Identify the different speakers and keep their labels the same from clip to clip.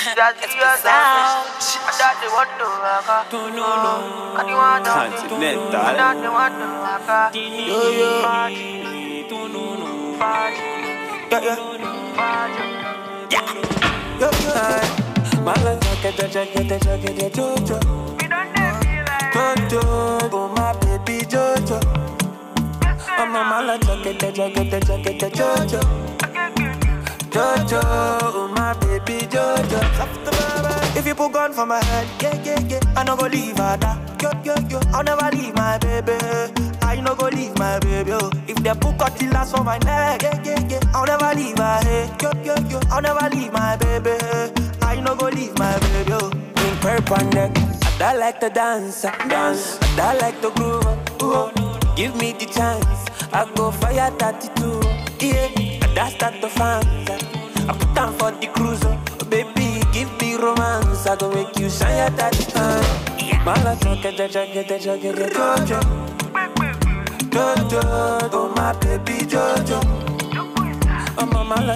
Speaker 1: It's the sound.
Speaker 2: Oh my baby Jojo, oh mama la Jojo, oh my baby Jojo. If you put gun for my head, yeah, I no go leave her da. Yo, I'll never leave my baby. I no go leave my baby. Oh. If they put cutlass for my neck, yeah, I'll never leave her. Hey. Yo, I'll never leave my baby. I no go leave my baby. Oh. In purple neck, I like to dance, I like to groove. Give me the chance, I go fire 32. Yeah, that's the fun. I put down for the cruise. Baby, give me romance, I go make you shine your daddy time. Mala Jojo, oh my baby Jojo. Oh mama la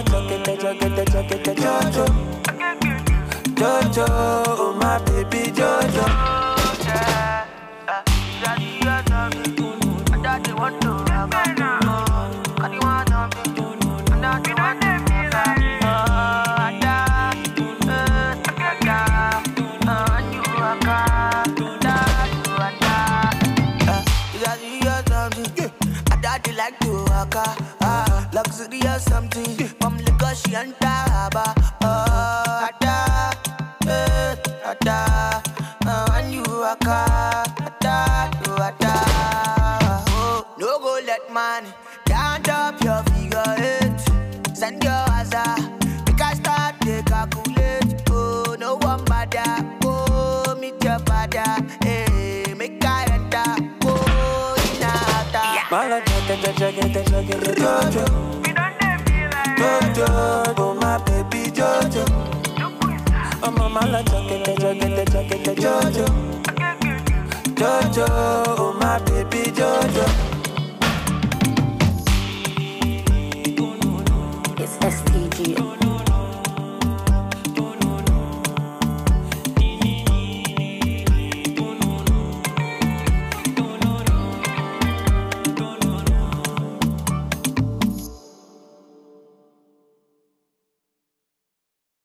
Speaker 2: Jojo, oh my baby Jojo.
Speaker 3: Like to waka, luxury or something. From Lagos she and Taba, and you waka, oh, no go let money count up your figure eight. Send your hazard, make I start to calculate. Oh, no one bother, oh, meet your father, hey, make I enter, oh, in a
Speaker 2: Mala Jojo, oh my baby Jojo. Oh mama la Jojo, oh my baby